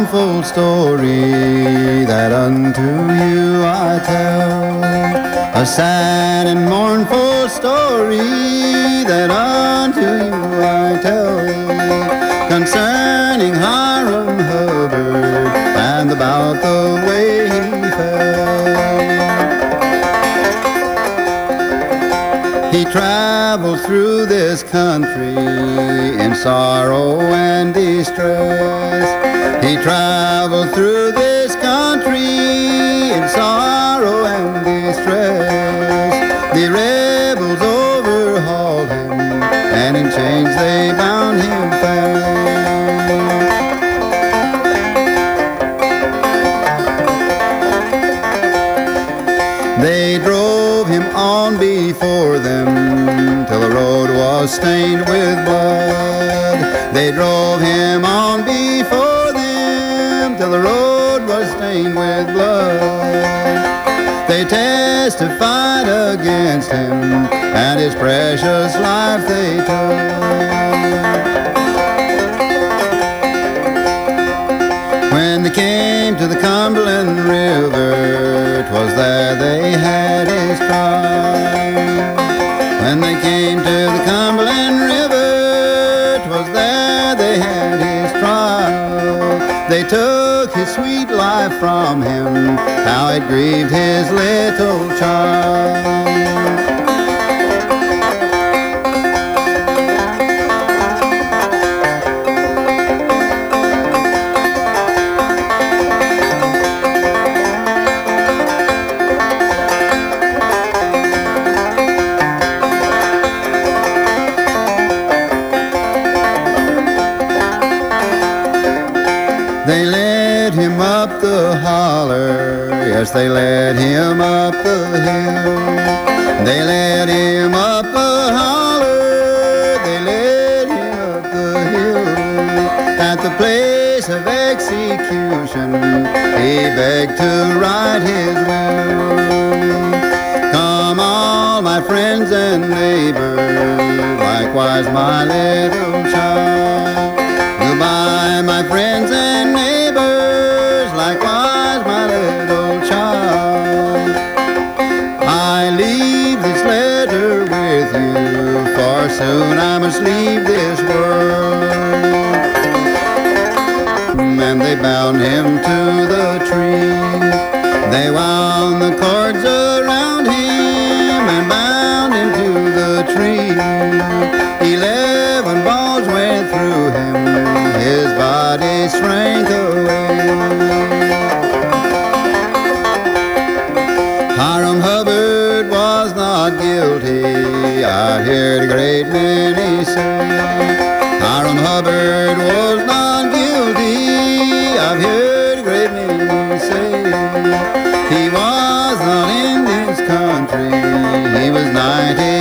mournful story that unto you I tell. A sad and mournful story that unto you I tell, concerning Hiram Hubbard and about the way he fell. He traveled through this country in sorrow and distress. He traveled through this country in sorrow and distress. The rebels overhauled him, and in chains they bound him fast. They drove him on before them till the road was stained with blood. They drove him on before them till the road was stained with blood. They testified against him, and his precious life they took. When they came to the Cumberland River, 'twas there they had his trial. When they came to the Cumberland River, 'twas there they had his trial. They took his sweet life from him, how it grieved his little child. They led him up the holler, yes, they led him up the hill. They led him up the holler, they led him up the hill. At the place of execution, he begged to write his will. Come all my friends and neighbors, likewise my little child. Goodbye, my friends and neighbors, likewise my little child. I leave this letter with you, for soon I must leave this world. And they bound him to the tree. They wound the cords around him and bound him to the tree. 11 balls went through him, his body shrank away. Hiram Hubbard was not guilty, I heard a great many say. Hiram Hubbard was not guilty, I've heard a great many say. He was not in this country, he was 90